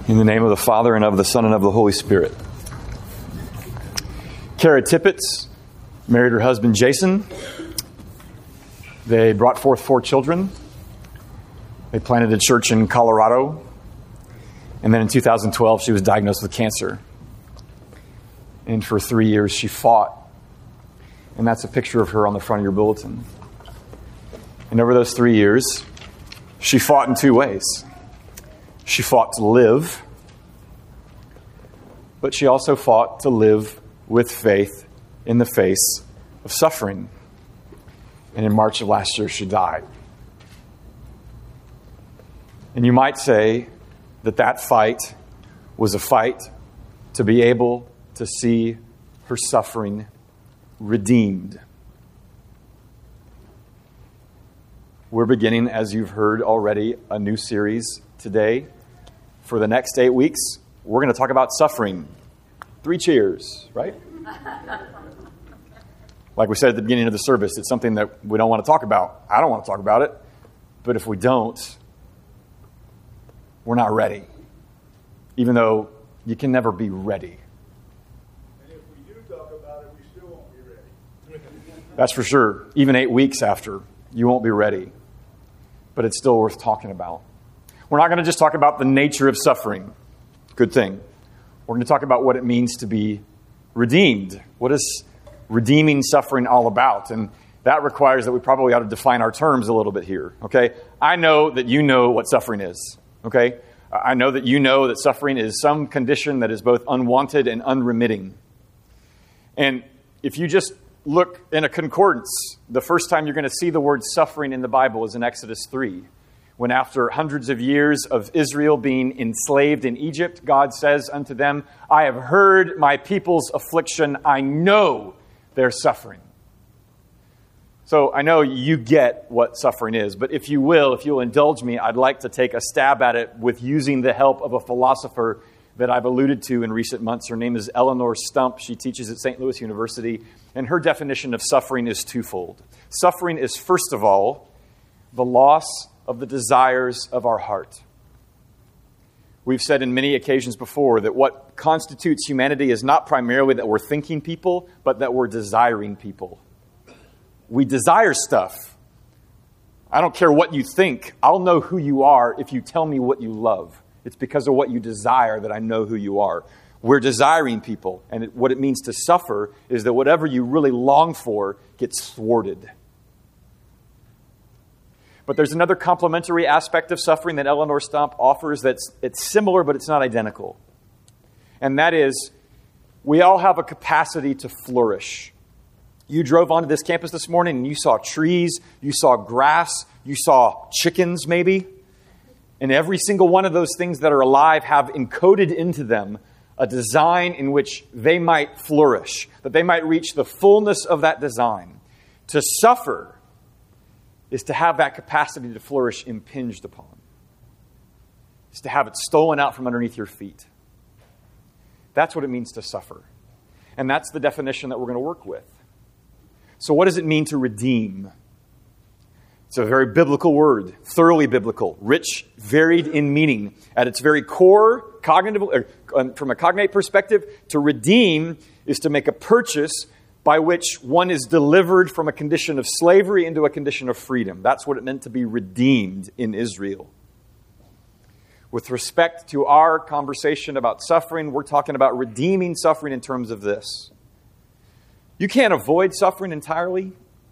In the name of the Father, and of the Son, and of the Holy Spirit. Kara Tippett married her husband, Jason. They brought forth 4 children. They planted a church in Colorado. And then in 2012, she was diagnosed with cancer. And for 3 years, she fought. And that's a picture of her on the front of your bulletin. And over those 3 years, she fought in 2 ways. She fought to live, but she also fought to live with faith in the face of suffering. And in March of last year, she died. And you might say that that fight was a fight to be able to see her suffering redeemed. We're beginning, as you've heard already, a new series today. For the next 8 weeks, we're going to talk about suffering. 3 cheers, right? Like we said at the beginning of the service, it's something that we don't want to talk about. I don't want to talk about it. But if we don't, we're not ready. Even though you can never be ready. And if we do talk about it, we still won't be ready. That's for sure. Even 8 weeks after, you won't be ready. But it's still worth talking about. We're not going to just talk about the nature of suffering. Good thing. We're going to talk about what it means to be redeemed. What is redeeming suffering all about? And that requires that we probably ought to define our terms a little bit here. Okay? I know that you know what suffering is. Okay? I know that you know that suffering is some condition that is both unwanted and unremitting. And if you just look in a concordance, the first time you're going to see the word suffering in the Bible is in Exodus 3. When after hundreds of years of Israel being enslaved in Egypt, God says unto them, I have heard my people's affliction. I know their suffering. So I know you get what suffering is, but if you'll indulge me, I'd like to take a stab at it with using the help of a philosopher that I've alluded to in recent months. Her name is Eleanor Stump. She teaches at St. Louis University, and her definition of suffering is twofold. Suffering is, first of all, the loss of the desires of our heart. We've said in many occasions before that what constitutes humanity is not primarily that we're thinking people, but that we're desiring people. We desire stuff. I don't care what you think. I'll know who you are if you tell me what you love. It's because of what you desire that I know who you are. We're desiring people. And what it means to suffer is that whatever you really long for gets thwarted. But there's another complementary aspect of suffering that Eleanor Stump offers it's similar, but it's not identical. And that is, we all have a capacity to flourish. You drove onto this campus this morning and you saw trees, you saw grass, you saw chickens maybe. And every single one of those things that are alive have encoded into them a design in which they might flourish, that they might reach the fullness of that design. To suffer is to have that capacity to flourish impinged upon. It's to have it stolen out from underneath your feet. That's what it means to suffer. And that's the definition that we're going to work with. So what does it mean to redeem? It's a very biblical word, thoroughly biblical, rich, varied in meaning. At its very core, from a cognate perspective, to redeem is to make a purchase by which one is delivered from a condition of slavery into a condition of freedom. That's what it meant to be redeemed in Israel. With respect to our conversation about suffering, we're talking about redeeming suffering in terms of this. You can't avoid suffering entirely.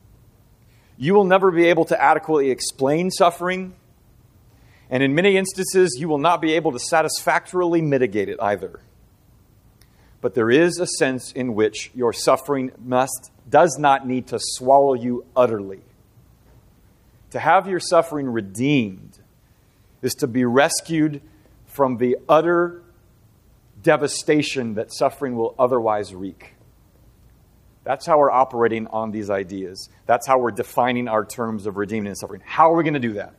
You will never be able to adequately explain suffering. And in many instances, you will not be able to satisfactorily mitigate it either. But there is a sense in which your suffering does not need to swallow you utterly. To have your suffering redeemed is to be rescued from the utter devastation that suffering will otherwise wreak. That's how we're operating on these ideas. That's how we're defining our terms of redeeming and suffering. How are we going to do that?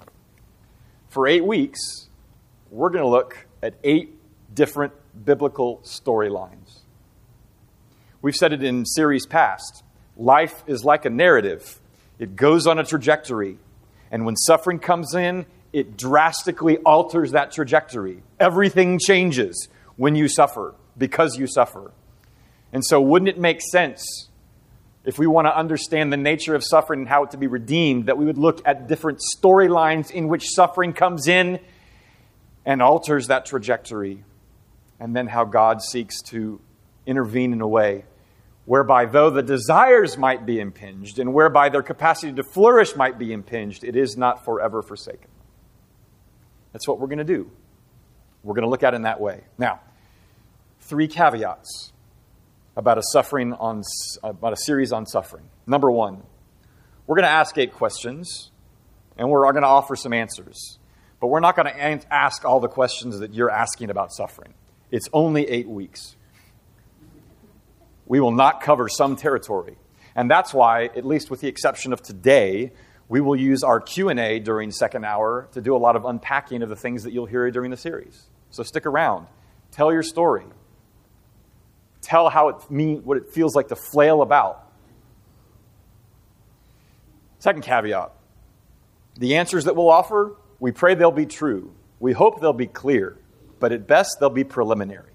For 8 weeks, we're going to look at 8 different biblical storylines. We've said it in series past. Life is like a narrative. It goes on a trajectory. And when suffering comes in, it drastically alters that trajectory. Everything changes when you suffer, because you suffer. And so wouldn't it make sense, if we want to understand the nature of suffering and how it to be redeemed, that we would look at different storylines in which suffering comes in and alters that trajectory, and then how God seeks to intervene in a way whereby, though the desires might be impinged and whereby their capacity to flourish might be impinged, it is not forever forsaken. That's what we're going to do. We're going to look at it in that way. Now, 3 caveats about a series on suffering. Number 1, we're going to ask 8 questions, and we're going to offer some answers. But we're not going to ask all the questions that you're asking about suffering. It's only 8 weeks. We will not cover some territory. And that's why, at least with the exception of today, we will use our Q&A during second hour to do a lot of unpacking of the things that you'll hear during the series. So stick around. Tell your story. Tell what it feels like to flail about. Second caveat. The answers that we'll offer, we pray they'll be true. We hope they'll be clear. But at best, they'll be preliminary.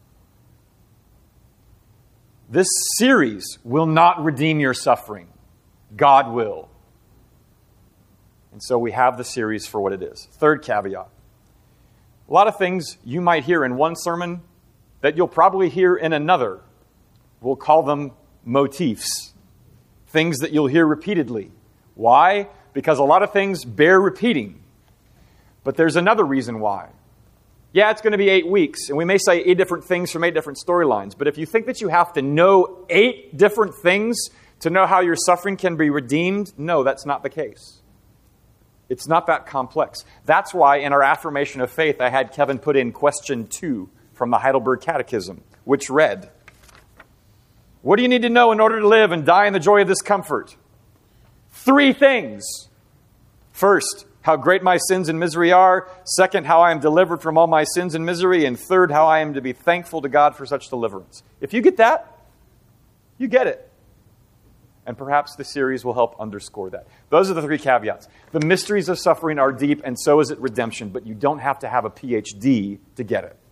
This series will not redeem your suffering. God will. And so we have the series for what it is. Third caveat. A lot of things you might hear in one sermon that you'll probably hear in another. We'll call them motifs. Things that you'll hear repeatedly. Why? Because a lot of things bear repeating. But there's another reason why. Yeah, it's going to be 8 weeks, and we may say 8 different things from 8 different storylines. But if you think that you have to know 8 different things to know how your suffering can be redeemed, no, that's not the case. It's not that complex. That's why in our affirmation of faith, I had Kevin put in question 2 from the Heidelberg Catechism, which read, what do you need to know in order to live and die in the joy of this comfort? 3 things. First, how great my sins and misery are. Second, how I am delivered from all my sins and misery. And third, how I am to be thankful to God for such deliverance. If you get that, you get it. And perhaps the series will help underscore that. Those are the 3 caveats. The mysteries of suffering are deep, and so is it redemption. But you don't have to have a PhD to get it.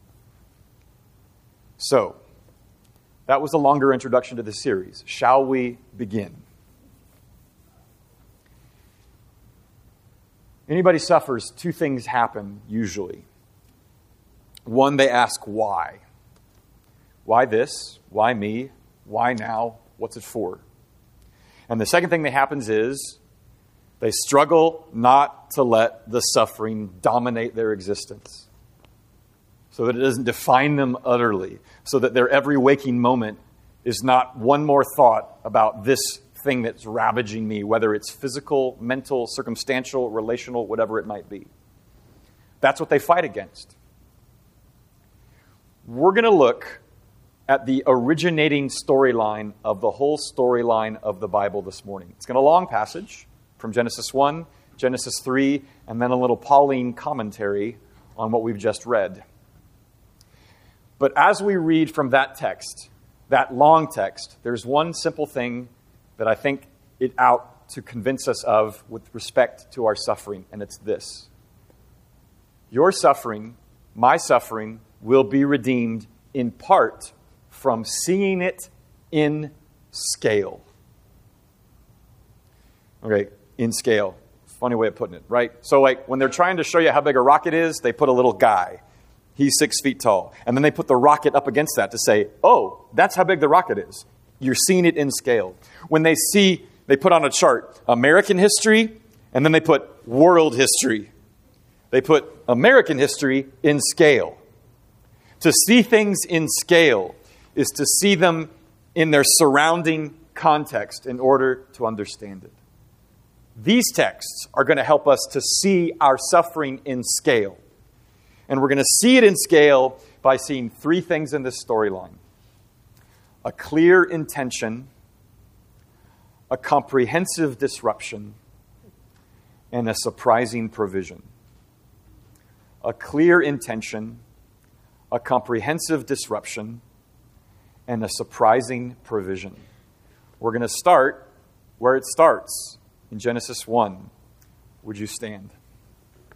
So, that was a longer introduction to the series. Shall we begin? Anybody suffers, 2 things happen usually. 1, they ask why. Why this? Why me? Why now? What's it for? And the second thing that happens is they struggle not to let the suffering dominate their existence, so that it doesn't define them utterly, so that their every waking moment is not one more thought about this thing that's ravaging me, whether it's physical, mental, circumstantial, relational, whatever it might be. That's what they fight against. We're going to look at the originating storyline of the whole storyline of the Bible this morning. It's going to be a long passage from Genesis 1, Genesis 3, and then a little Pauline commentary on what we've just read. But as we read from that text, that long text, there's one simple thing that I think it out to convince us of with respect to our suffering, and it's this. Your suffering, my suffering, will be redeemed in part from seeing it in scale. Okay, in scale. Funny way of putting it, right? So like when they're trying to show you how big a rocket is, they put a little guy. He's 6 feet tall. And then they put the rocket up against that to say, oh, that's how big the rocket is. You're seeing it in scale. When they put on a chart American history, and then they put world history. They put American history in scale. To see things in scale is to see them in their surrounding context in order to understand it. These texts are going to help us to see our suffering in scale. And we're going to see it in scale by seeing 3 things in this storyline. A clear intention, a comprehensive disruption, and a surprising provision. A clear intention, a comprehensive disruption, and a surprising provision. We're going to start where it starts, in Genesis 1. Would you stand?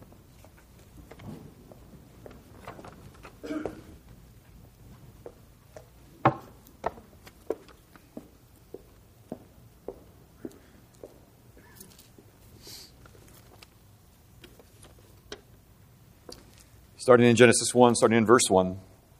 Starting in Genesis 1, starting in verse 1.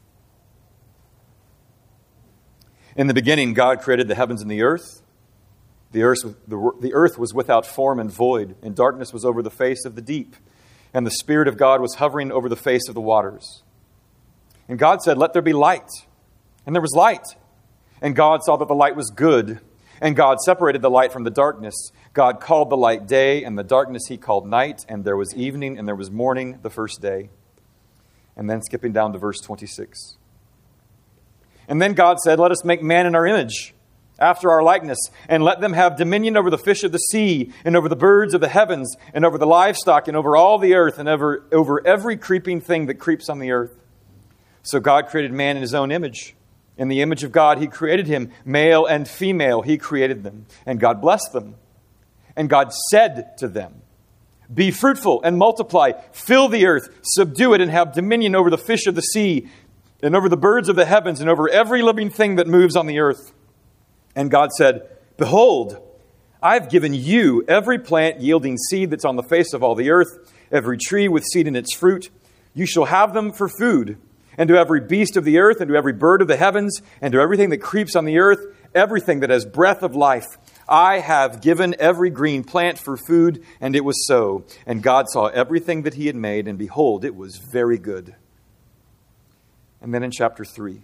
In the beginning, God created the heavens and the earth. The earth was without form and void, and darkness was over the face of the deep. And the Spirit of God was hovering over the face of the waters. And God said, "Let there be light." And there was light. And God saw that the light was good. And God separated the light from the darkness. God called the light day, and the darkness he called night. And there was evening, and there was morning the first day. And then skipping down to verse 26. And then God said, "Let us make man in our image, after our likeness, and let them have dominion over the fish of the sea, and over the birds of the heavens, and over the livestock, and over all the earth, and over every creeping thing that creeps on the earth." So God created man in his own image. In the image of God, he created him. Male and female, he created them. And God blessed them. And God said to them, "Be fruitful and multiply, fill the earth, subdue it, and have dominion over the fish of the sea, and over the birds of the heavens, and over every living thing that moves on the earth." And God said, "Behold, I've given you every plant yielding seed that's on the face of all the earth, every tree with seed in its fruit. You shall have them for food. And to every beast of the earth, and to every bird of the heavens, and to everything that creeps on the earth, everything that has breath of life, I have given every green plant for food." And it was so. And God saw everything that he had made, and behold, it was very good. And then in chapter 3.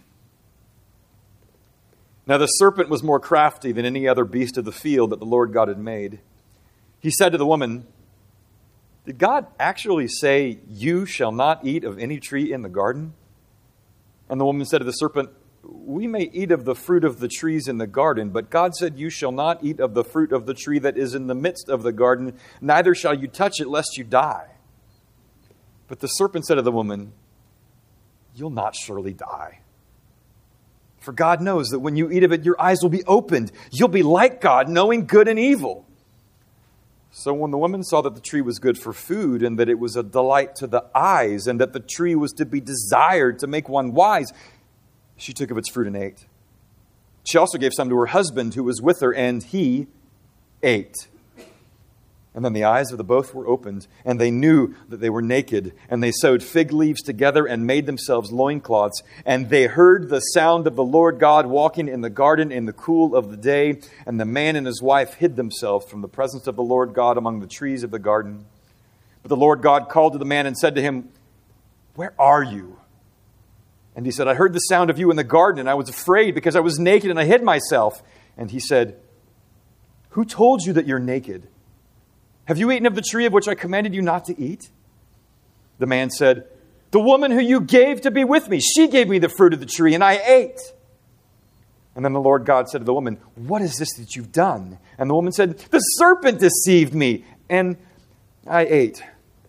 Now the serpent was more crafty than any other beast of the field that the Lord God had made. He said to the woman, "Did God actually say, 'You shall not eat of any tree in the garden'?" And the woman said to the serpent, "We may eat of the fruit of the trees in the garden, but God said, 'You shall not eat of the fruit of the tree that is in the midst of the garden, neither shall you touch it, lest you die.' But the serpent said to the woman, 'You'll not surely die. For God knows that when you eat of it, your eyes will be opened. You'll be like God, knowing good and evil.' So when the woman saw that the tree was good for food, and that it was a delight to the eyes, and that the tree was to be desired to make one wise, she took of its fruit and ate. She also gave some to her husband who was with her, and he ate. And then the eyes of the both were opened, and they knew that they were naked. And they sewed fig leaves together and made themselves loincloths. And they heard the sound of the Lord God walking in the garden in the cool of the day. And the man and his wife hid themselves from the presence of the Lord God among the trees of the garden. But the Lord God called to the man and said to him, "Where are you?" And he said, "I heard the sound of you in the garden, and I was afraid because I was naked and I hid myself." And he said, "Who told you that you're naked? Have you eaten of the tree of which I commanded you not to eat?" The man said, "The woman who you gave to be with me, she gave me the fruit of the tree, and I ate." And then the Lord God said to the woman, "What is this that you've done?" And the woman said, "The serpent deceived me, and I ate."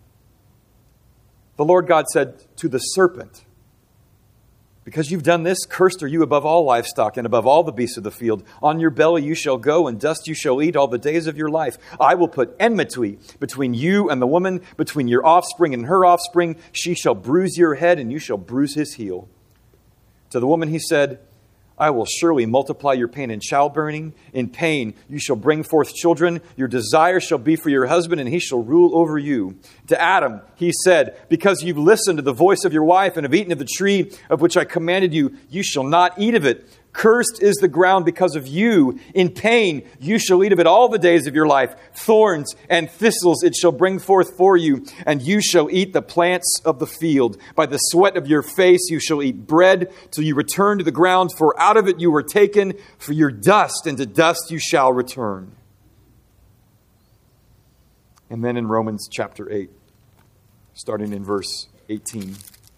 The Lord God said to the serpent, "Because you've done this, cursed are you above all livestock and above all the beasts of the field. On your belly you shall go, and dust you shall eat all the days of your life. I will put enmity between you and the woman, between your offspring and her offspring. She shall bruise your head, and you shall bruise his heel." To the woman he said, "I will surely multiply your pain in childbearing. In pain you shall bring forth children. Your desire shall be for your husband, and he shall rule over you." To Adam he said, "Because you've listened to the voice of your wife and have eaten of the tree of which I commanded you, you shall not eat of it. Cursed is the ground because of you. In pain you shall eat of it all the days of your life. Thorns and thistles it shall bring forth for you, and you shall eat the plants of the field. By the sweat of your face you shall eat bread till you return to the ground, for out of it you were taken, for your dust, and to dust you shall return." And then in Romans chapter 8, starting in verse 18.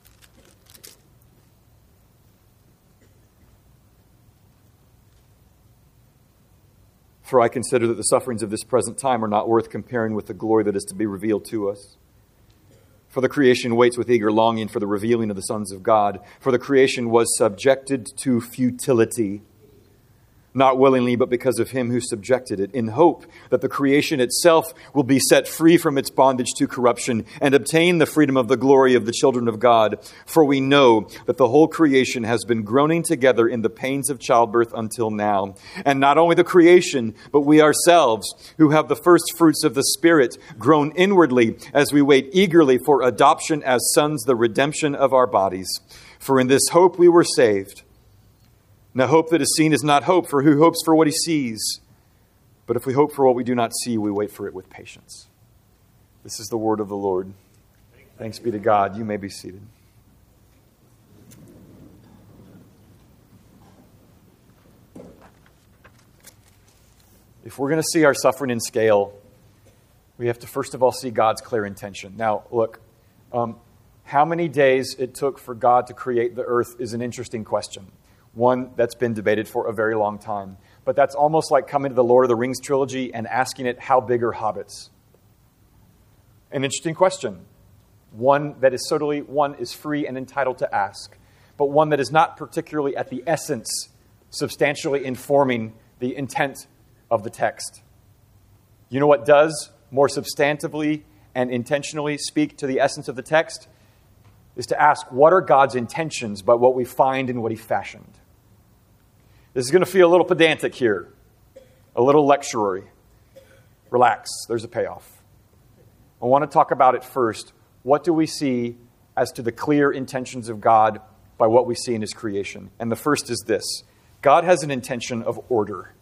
"For I consider that the sufferings of this present time are not worth comparing with the glory that is to be revealed to us. For the creation waits with eager longing for the revealing of the sons of God. For the creation was subjected to futility, not willingly, but because of him who subjected it, in hope that the creation itself will be set free from its bondage to corruption and obtain the freedom of the glory of the children of God. For we know that the whole creation has been groaning together in the pains of childbirth until now. And not only the creation, but we ourselves, who have the first fruits of the Spirit, groan inwardly as we wait eagerly for adoption as sons, the redemption of our bodies. For in this hope we were saved. Now, hope that is seen is not hope, for who hopes for what he sees? But if we hope for what we do not see, we wait for it with patience. This is the word of the Lord. Thanks be to God. You may be seated. If we're going to see our suffering in scale, we have to first of all see God's clear intention. Now, look, how many days it took for God to create the earth is an interesting question. One that's been debated for a very long time. But that's almost like coming to the Lord of the Rings trilogy and asking it, how big are hobbits? An interesting question. One that is one is free and entitled to ask, but one that is not particularly at the essence, substantially informing the intent of the text. You know what does more substantively and intentionally speak to the essence of the text? Is to ask, what are God's intentions by what we find in what he fashioned? This is going to feel a little pedantic here, a little lecturery. Relax, there's a payoff. I want to talk about it first. What do we see as to the clear intentions of God by what we see in his creation? And the first is this. God has an intention of order.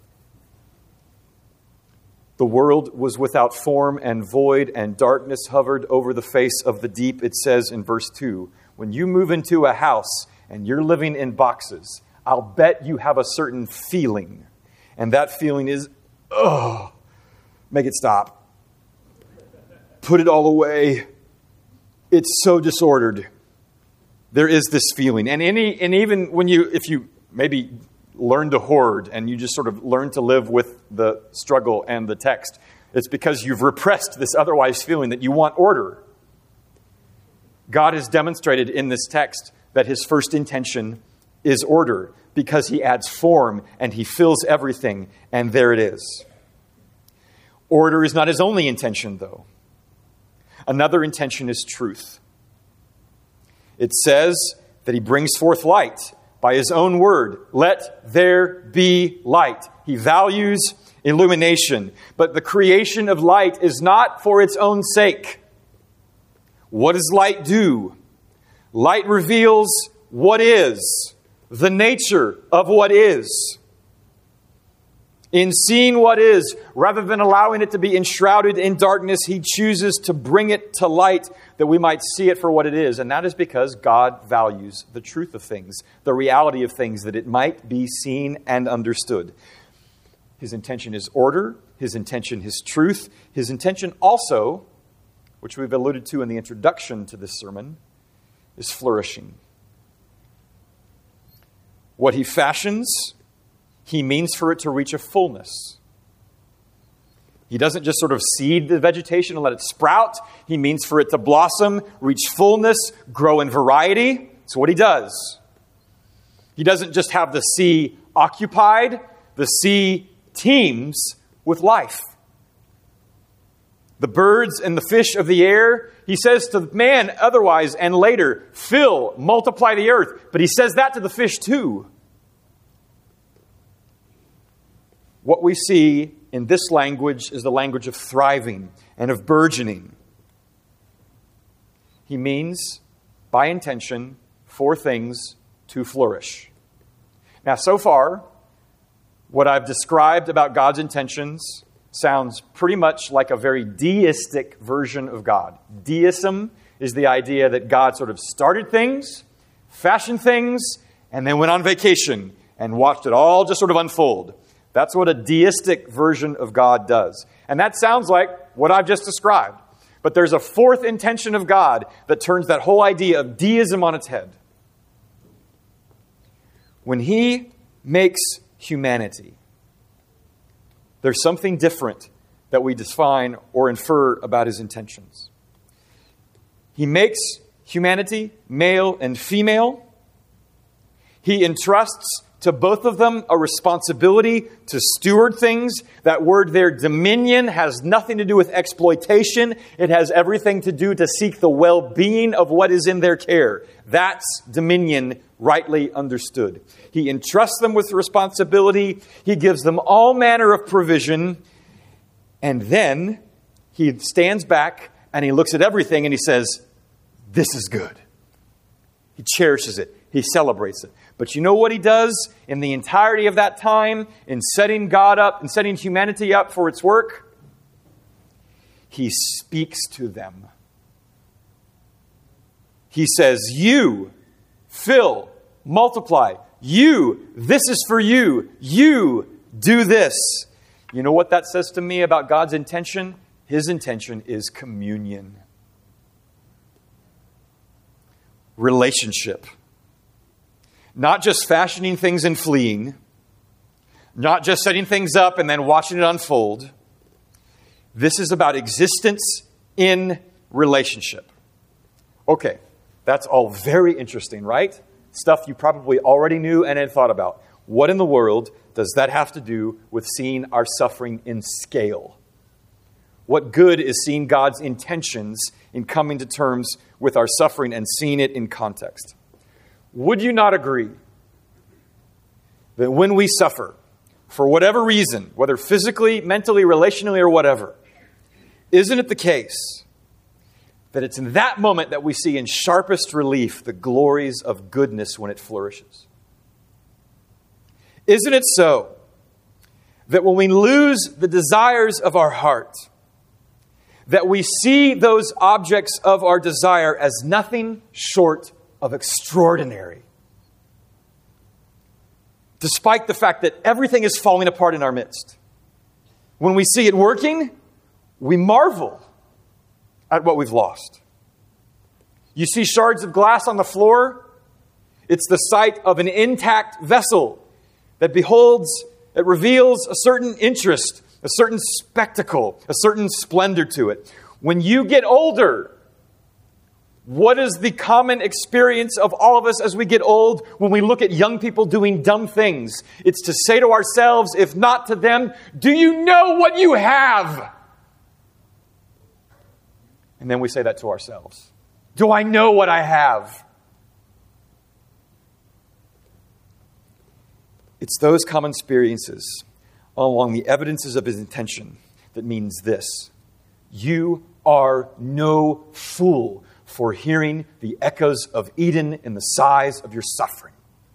The world was without form and void, and darkness hovered over the face of the deep, it says in verse 2. When you move into a house and you're living in boxes, I'll bet you have a certain feeling. And that feeling is, make it stop. Put it all away. It's so disordered. There is this feeling. And even if you maybe learn to hoard and you just sort of learn to live with the struggle and the text, it's because you've repressed this otherwise feeling that you want order. God has demonstrated in this text that his first intention is order because he adds form and he fills everything, and there it is. Order is not his only intention, though. Another intention is truth. It says that he brings forth light by his own word. Let there be light. He values illumination. But the creation of light is not for its own sake. What does light do? Light reveals what is, the nature of what is. In seeing what is, rather than allowing it to be enshrouded in darkness, he chooses to bring it to light that we might see it for what it is. And that is because God values the truth of things, the reality of things, that it might be seen and understood. His intention is order. His intention is truth. His intention also, which we've alluded to in the introduction to this sermon, is flourishing. What he fashions, he means for it to reach a fullness. He doesn't just sort of seed the vegetation and let it sprout. He means for it to blossom, reach fullness, grow in variety. That's what he does. He doesn't just have the sea occupied. The sea teems with life. The birds and the fish of the air, he says to man otherwise and later, fill, multiply the earth. But he says that to the fish too. What we see in this language is the language of thriving and of burgeoning. He means, by intention, for things to flourish. Now, so far, what I've described about God's intentions sounds pretty much like a very deistic version of God. Deism is the idea that God sort of started things, fashioned things, and then went on vacation and watched it all just sort of unfold. That's what a deistic version of God does. And that sounds like what I've just described. But there's a fourth intention of God that turns that whole idea of deism on its head. When he makes humanity, there's something different that we define or infer about his intentions. He makes humanity male and female. He entrusts to both of them a responsibility to steward things. That word there, dominion, has nothing to do with exploitation. It has everything to do to seek the well-being of what is in their care. That's dominion rightly understood. He entrusts them with responsibility. He gives them all manner of provision. And then he stands back and he looks at everything and he says, this is good. He cherishes it. He celebrates it. But you know what he does in the entirety of that time, in setting God up and setting humanity up for its work? He speaks to them. He says, you, fill, multiply. You, this is for you. You, do this. You know what that says to me about God's intention? His intention is communion. Relationship. Not just fashioning things and fleeing. Not just setting things up and then watching it unfold. This is about existence in relationship. Okay, that's all very interesting, right? Stuff you probably already knew and had thought about. What in the world does that have to do with seeing our suffering in scale? What good is seeing God's intentions in coming to terms with our suffering and seeing it in context? Would you not agree that when we suffer, for whatever reason, whether physically, mentally, relationally, or whatever, isn't it the case that it's in that moment that we see in sharpest relief the glories of goodness when it flourishes? Isn't it so that when we lose the desires of our heart, that we see those objects of our desire as nothing short of extraordinary? Despite the fact that everything is falling apart in our midst. When we see it working, we marvel at what we've lost. You see shards of glass on the floor? It's the sight of an intact vessel that reveals a certain interest, a certain spectacle, a certain splendor to it. When you get older, what is the common experience of all of us as we get old when we look at young people doing dumb things? It's to say to ourselves, if not to them, do you know what you have? And then we say that to ourselves. Do I know what I have? It's those common experiences along the evidences of his intention that means this. You are no fool for hearing the echoes of Eden in the sighs of your suffering.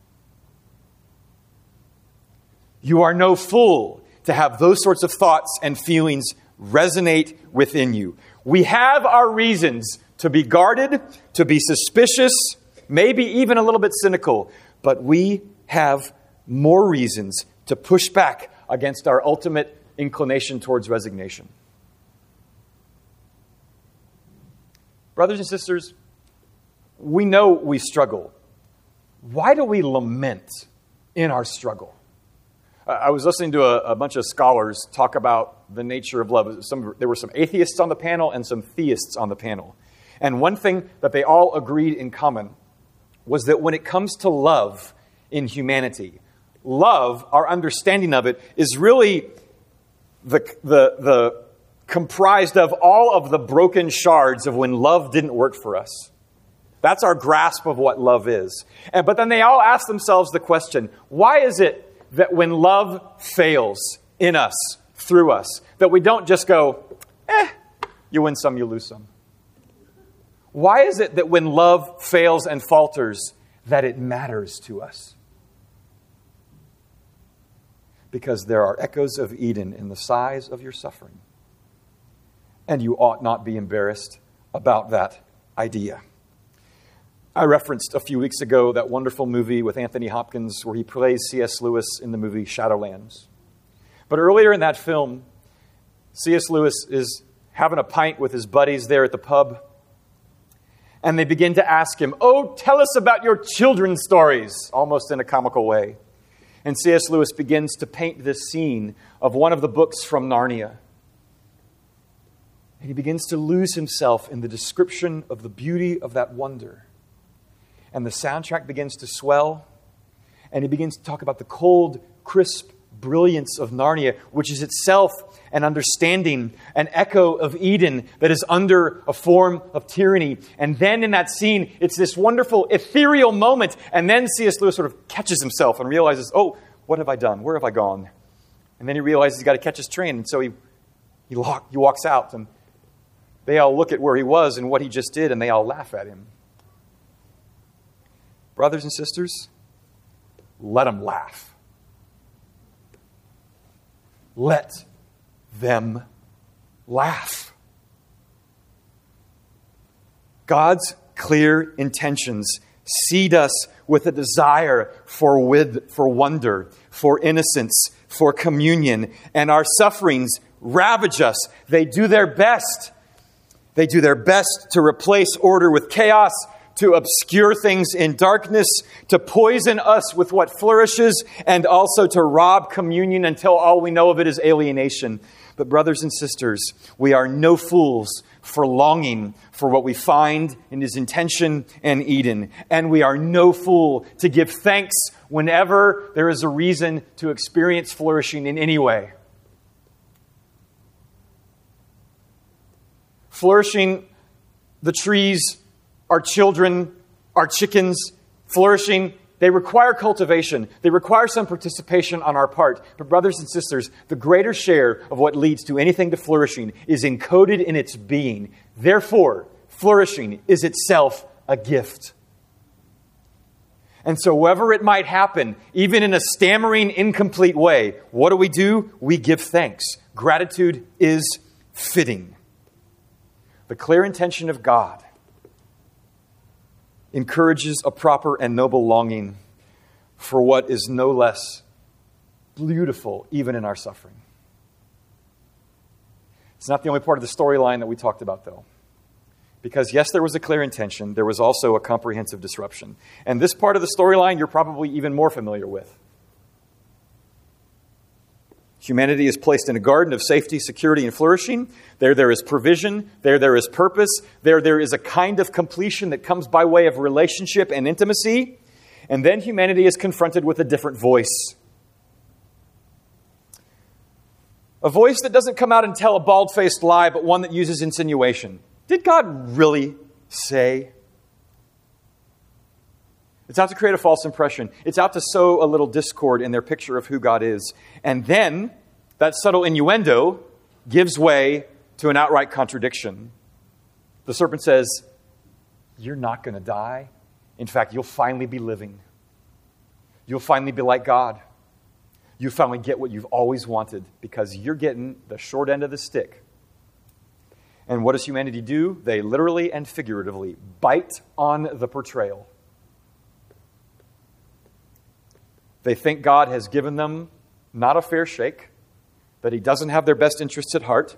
You are no fool to have those sorts of thoughts and feelings resonate within you. We have our reasons to be guarded, to be suspicious, maybe even a little bit cynical, but we have more reasons to push back against our ultimate inclination towards resignation. Brothers and sisters, we know we struggle. Why do we lament in our struggle? I was listening to a bunch of scholars talk about the nature of love. There were some atheists on the panel and some theists on the panel. And one thing that they all agreed in common was that when it comes to love in humanity, love, our understanding of it, is really the comprised of all of the broken shards of when love didn't work for us. That's our grasp of what love is. But then they all ask themselves the question, why is it that when love fails in us, through us, that we don't just go, you win some, you lose some? Why is it that when love fails and falters, that it matters to us? Because there are echoes of Eden in the sighs of your suffering. And you ought not be embarrassed about that idea. I referenced a few weeks ago that wonderful movie with Anthony Hopkins where he plays C.S. Lewis in the movie Shadowlands. But earlier in that film, C.S. Lewis is having a pint with his buddies there at the pub. And they begin to ask him, "Oh, tell us about your children's stories," almost in a comical way. And C.S. Lewis begins to paint this scene of one of the books from Narnia. And he begins to lose himself in the description of the beauty of that wonder. And the soundtrack begins to swell. And he begins to talk about the cold, crisp brilliance of Narnia, which is itself an understanding, an echo of Eden that is under a form of tyranny. And then in that scene, it's this wonderful ethereal moment. And then C.S. Lewis sort of catches himself and realizes, oh, what have I done? Where have I gone? And then he realizes he's got to catch his train. And so he walks out. And they all look at where he was and what he just did, and they all laugh at him. Brothers and sisters, let them laugh. Let them laugh. God's clear intentions seed us with a desire for wonder, for innocence, for communion, and our sufferings ravage us. They do their best. They do their best to replace order with chaos, to obscure things in darkness, to poison us with what flourishes, and also to rob communion until all we know of it is alienation. But brothers and sisters, we are no fools for longing for what we find in His intention and Eden. And we are no fool to give thanks whenever there is a reason to experience flourishing in any way. Flourishing, the trees, our children, our chickens, flourishing, they require cultivation. They require some participation on our part. But brothers and sisters, the greater share of what leads to anything to flourishing is encoded in its being. Therefore, flourishing is itself a gift. And so wherever it might happen, even in a stammering, incomplete way, what do? We give thanks. Gratitude is fitting. The clear intention of God encourages a proper and noble longing for what is no less beautiful, even in our suffering. It's not the only part of the storyline that we talked about, though. Because yes, there was a clear intention, there was also a comprehensive disruption. And this part of the storyline you're probably even more familiar with. Humanity is placed in a garden of safety, security, and flourishing. There is provision. There is purpose. There is a kind of completion that comes by way of relationship and intimacy. And then humanity is confronted with a different voice. A voice that doesn't come out and tell a bald-faced lie, but one that uses insinuation. Did God really say? It's out to create a false impression. It's out to sow a little discord in their picture of who God is. And then that subtle innuendo gives way to an outright contradiction. The serpent says, you're not going to die. In fact, you'll finally be living. You'll finally be like God. You finally get what you've always wanted because you're getting the short end of the stick. And what does humanity do? They literally and figuratively bite on the portrayal. They think God has given them not a fair shake, that He doesn't have their best interests at heart.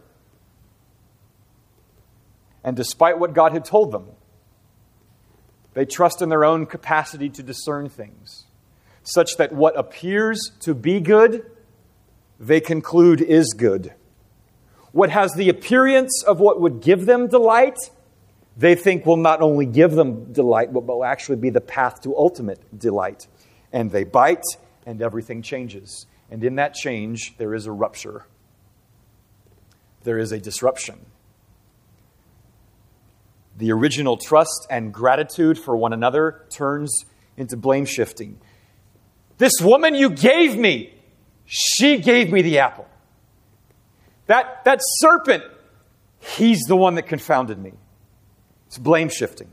And despite what God had told them, they trust in their own capacity to discern things, such that what appears to be good, they conclude is good. What has the appearance of what would give them delight, they think will not only give them delight, but will actually be the path to ultimate delight. And they bite, and everything changes. And in that change, there is a rupture. There is a disruption. The original trust and gratitude for one another turns into blame shifting. This woman you gave me, she gave me the apple. That serpent, he's the one that confounded me. It's blame shifting.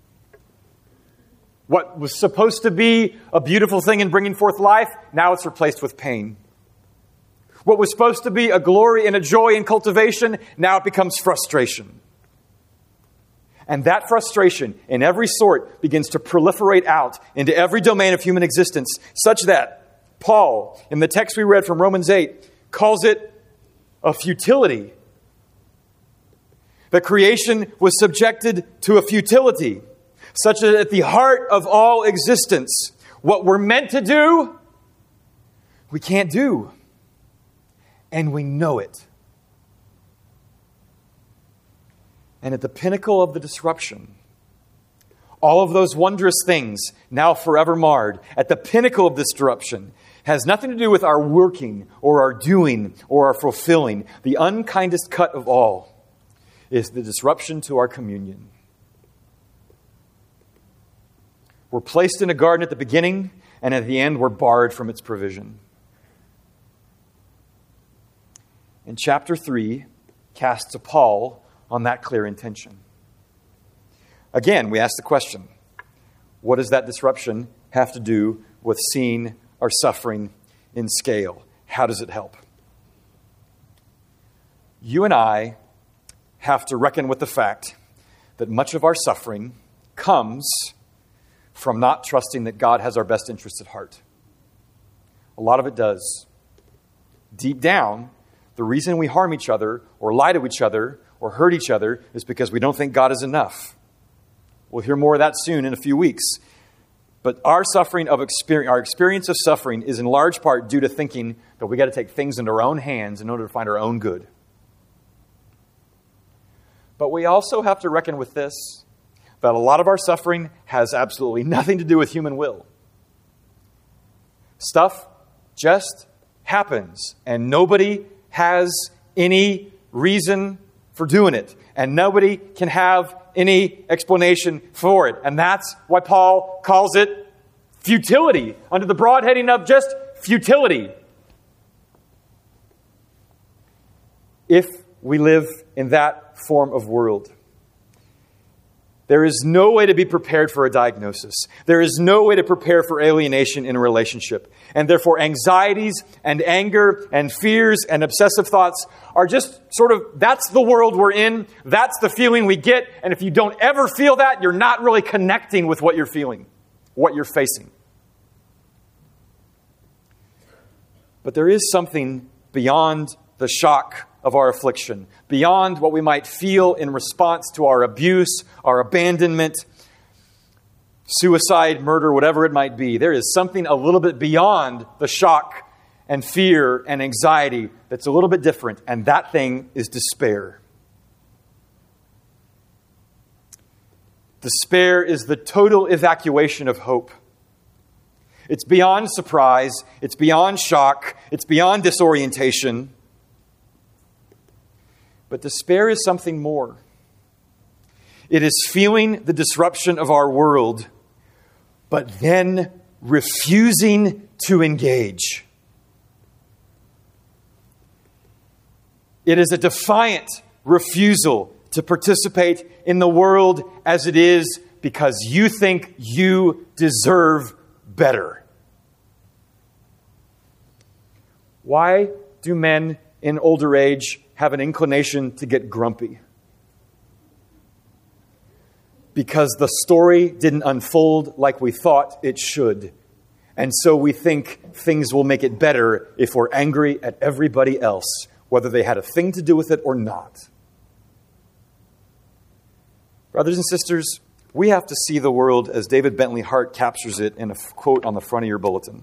What was supposed to be a beautiful thing in bringing forth life, now it's replaced with pain. What was supposed to be a glory and a joy in cultivation, now it becomes frustration. And that frustration, in every sort, begins to proliferate out into every domain of human existence, such that Paul, in the text we read from Romans 8, calls it a futility. The creation was subjected to a futility, such that at the heart of all existence, what we're meant to do, we can't do. And we know it. And at the pinnacle of the disruption, All of those wondrous things, now forever marred, at the pinnacle of this disruption, has nothing to do with our working or our doing or our fulfilling. The unkindest cut of all is the disruption to our communion. We're placed in a garden at the beginning, and at the end we're barred from its provision. And chapter 3 casts a pall on that clear intention. Again, we ask the question, what does that disruption have to do with seeing our suffering in scale? How does it help? You and I have to reckon with the fact that much of our suffering comes from not trusting that God has our best interests at heart. A lot of it does. Deep down, the reason we harm each other or lie to each other or hurt each other is because we don't think God is enough. We'll hear more of that soon in a few weeks. But our experience of suffering is in large part due to thinking that we got to take things into our own hands in order to find our own good. But we also have to reckon with this, that a lot of our suffering has absolutely nothing to do with human will. Stuff just happens, and nobody has any reason for doing it, and nobody can have any explanation for it. And that's why Paul calls it futility, under the broad heading of just futility. If we live in that form of world, there is no way to be prepared for a diagnosis. There is no way to prepare for alienation in a relationship. And therefore, anxieties and anger and fears and obsessive thoughts are just sort of, that's the world we're in. That's the feeling we get. And if you don't ever feel that, you're not really connecting with what you're feeling, what you're facing. But there is something beyond the shock of our affliction, beyond what we might feel in response to our abuse, our abandonment, suicide, murder, whatever it might be. There is something a little bit beyond the shock and fear and anxiety that's a little bit different, and that thing is despair. Despair is the total evacuation of hope. It's beyond surprise, it's beyond shock, it's beyond disorientation. But despair is something more. It is feeling the disruption of our world, but then refusing to engage. It is a defiant refusal to participate in the world as it is because you think you deserve better. Why do men in older age have an inclination to get grumpy? Because the story didn't unfold like we thought it should. And so we think things will make it better if we're angry at everybody else, whether they had a thing to do with it or not. Brothers and sisters, we have to see the world as David Bentley Hart captures it in a quote on the front of your bulletin.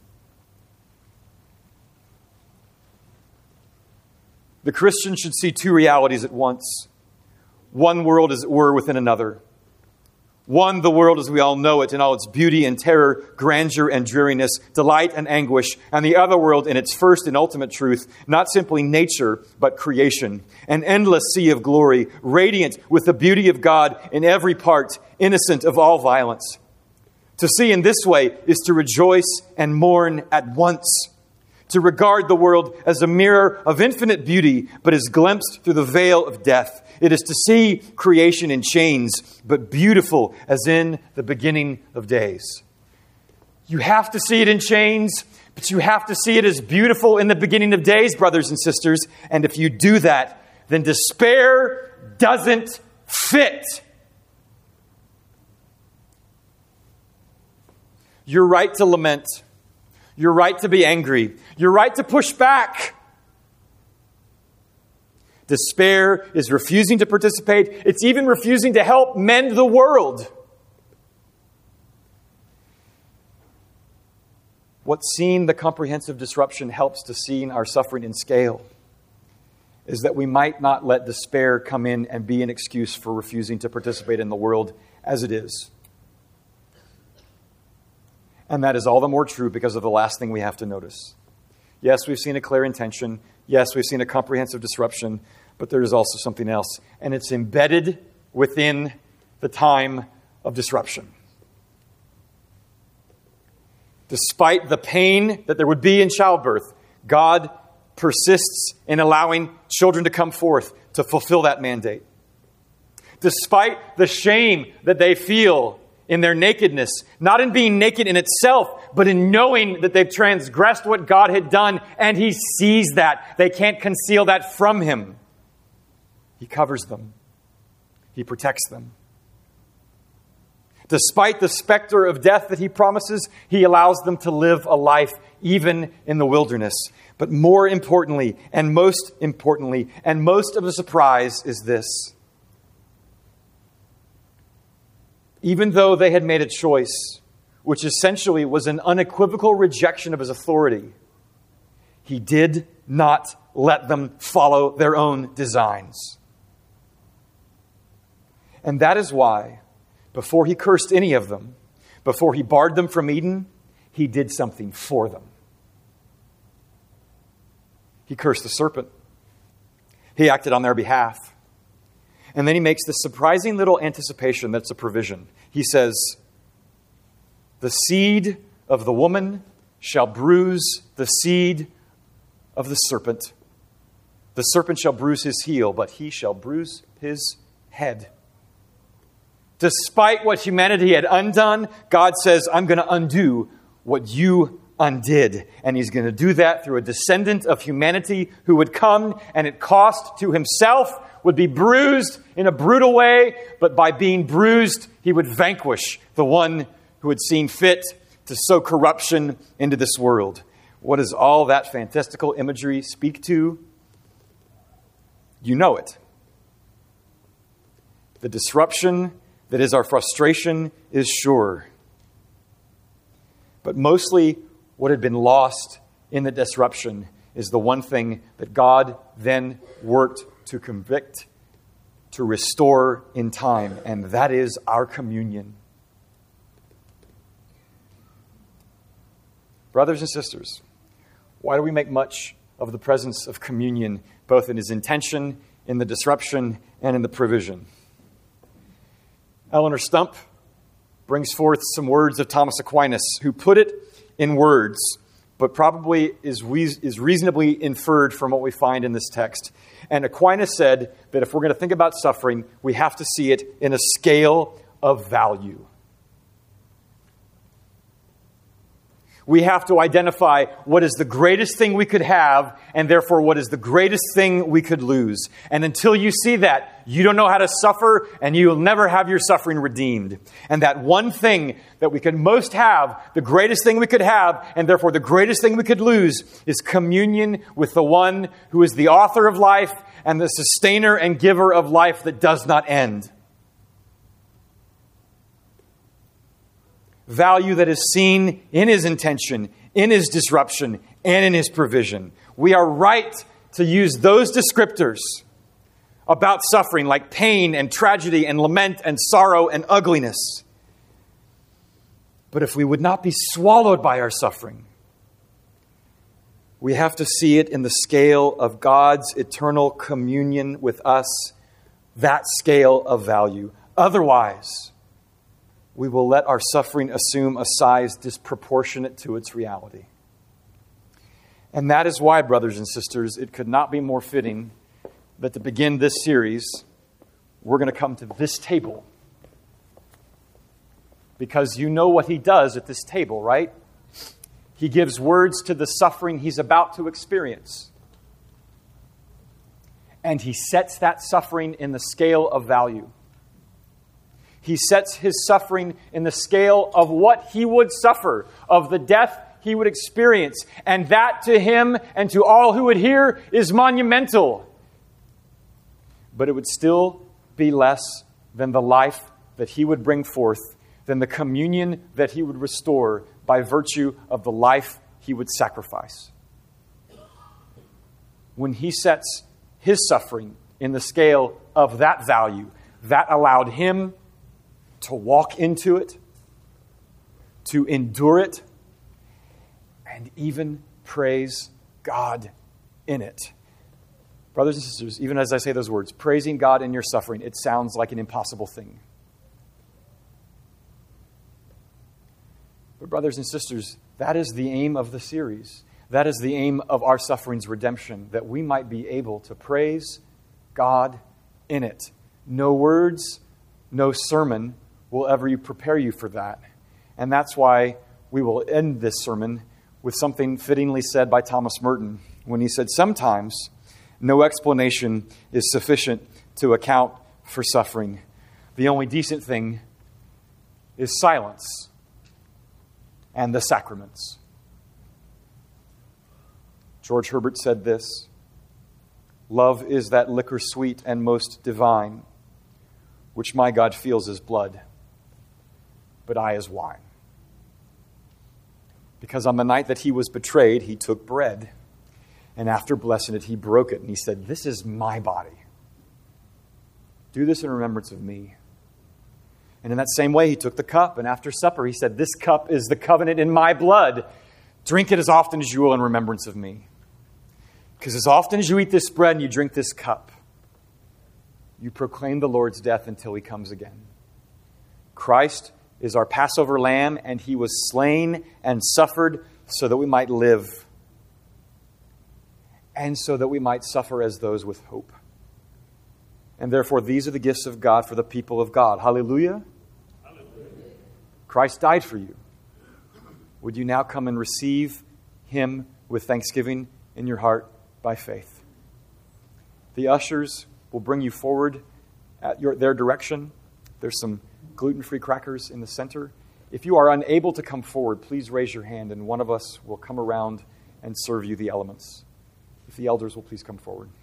The Christian should see two realities at once. One world, as it were, within another. One, the world as we all know it, in all its beauty and terror, grandeur and dreariness, delight and anguish. And the other world in its first and ultimate truth, not simply nature, but creation. An endless sea of glory, radiant with the beauty of God in every part, innocent of all violence. To see in this way is to rejoice and mourn at once. To regard the world as a mirror of infinite beauty, but is glimpsed through the veil of death. It is to see creation in chains, but beautiful as in the beginning of days. You have to see it in chains, but you have to see it as beautiful in the beginning of days, brothers and sisters. And if you do that, then despair doesn't fit. You're right to lament. You're right to be angry. You're right to push back. Despair is refusing to participate. It's even refusing to help mend the world. What seeing the comprehensive disruption helps to seeing our suffering in scale is that we might not let despair come in and be an excuse for refusing to participate in the world as it is. And that is all the more true because of the last thing we have to notice. Yes, we've seen a clear intention. Yes, we've seen a comprehensive disruption, but there is also something else, and it's embedded within the time of disruption. Despite the pain that there would be in childbirth, God persists in allowing children to come forth to fulfill that mandate. Despite the shame that they feel in their nakedness, not in being naked in itself, but in knowing that they've transgressed what God had done, and He sees that. They can't conceal that from Him. He covers them. He protects them. Despite the specter of death that He promises, He allows them to live a life even in the wilderness. But more importantly, and most of the surprise is this. Even though they had made a choice, which essentially was an unequivocal rejection of His authority, He did not let them follow their own designs. And that is why, before He cursed any of them, before He barred them from Eden, He did something for them. He cursed the serpent. He acted on their behalf. And then He makes this surprising little anticipation that's a provision. He says, "The seed of the woman shall bruise the seed of the serpent. The serpent shall bruise his heel, but he shall bruise his head." Despite what humanity had undone, God says, I'm going to undo what you undid. And He's going to do that through a descendant of humanity who would come, and at cost to Himself would be bruised in a brutal way, but by being bruised, He would vanquish the one who had seen fit to sow corruption into this world. What does all that fantastical imagery speak to? You know it. The disruption that is our frustration is sure. But mostly what had been lost in the disruption is the one thing that God then worked to convict, to restore in time, and that is our communion. Brothers and sisters, why do we make much of the presence of communion, both in His intention, in the disruption, and in the provision? Eleanor Stump brings forth some words of Thomas Aquinas, who put it in words, but probably is reasonably inferred from what we find in this text. And Aquinas said that if we're going to think about suffering, we have to see it in a scale of value. We have to identify what is the greatest thing we could have, and therefore what is the greatest thing we could lose. And until you see that, you don't know how to suffer, and you'll never have your suffering redeemed. And that one thing that we could most have, the greatest thing we could have, and therefore the greatest thing we could lose, is communion with the one who is the author of life and the sustainer and giver of life that does not end. Value that is seen in His intention, in His disruption, and in His provision. We are right to use those descriptors about suffering, like pain and tragedy and lament and sorrow and ugliness. But if we would not be swallowed by our suffering, we have to see it in the scale of God's eternal communion with us, that scale of value. Otherwise, we will let our suffering assume a size disproportionate to its reality. And that is why, brothers and sisters, it could not be more fitting that to begin this series, we're going to come to this table. Because you know what He does at this table, right? He gives words to the suffering He's about to experience. And He sets that suffering in the scale of value. He sets His suffering in the scale of what He would suffer, of the death He would experience. And that to Him and to all who would hear is monumental. But it would still be less than the life that He would bring forth, than the communion that He would restore by virtue of the life He would sacrifice. When He sets His suffering in the scale of that value, that allowed Him to walk into it, to endure it, and even praise God in it. Brothers and sisters, even as I say those words, praising God in your suffering, it sounds like an impossible thing. But brothers and sisters, that is the aim of the series. That is the aim of our suffering's redemption, that we might be able to praise God in it. No words, no sermon will ever prepare you for that. And that's why we will end this sermon with something fittingly said by Thomas Merton when he said, sometimes no explanation is sufficient to account for suffering. The only decent thing is silence and the sacraments. George Herbert said this, love is that liquor sweet and most divine, which my God feels as blood, but I as wine. Because on the night that he was betrayed, he took bread, and after blessing it, he broke it, and he said, this is my body. Do this in remembrance of me. And in that same way, he took the cup, and after supper, he said, this cup is the covenant in my blood. Drink it as often as you will in remembrance of me. Because as often as you eat this bread and you drink this cup, you proclaim the Lord's death until he comes again. Christ is our Passover lamb, and he was slain and suffered so that we might live, and so that we might suffer as those with hope. And therefore, these are the gifts of God for the people of God. Hallelujah. Hallelujah. Christ died for you. Would you now come and receive him with thanksgiving in your heart by faith? The ushers will bring you forward at their direction. There's some gluten-free crackers in the center. If you are unable to come forward, please raise your hand, and one of us will come around and serve you the elements. If the elders will please come forward.